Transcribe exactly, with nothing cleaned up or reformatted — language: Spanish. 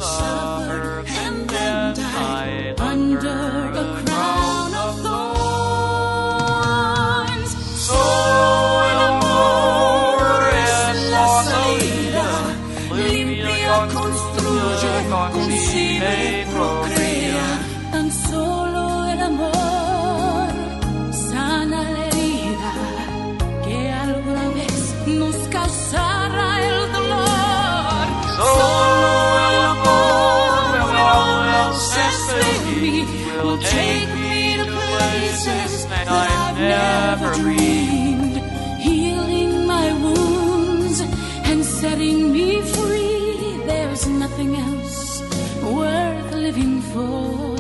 suffered and then died under a crown of thorns. Solo el amor es la salida, limpia, construye, concibe y procrea. Tan solo el amor sana la herida que alguna vez nos causará el dolor. Solo el amor will set me, will take me to places that I've never dreamed, healing my wounds and setting me free. There's nothing else worth living for.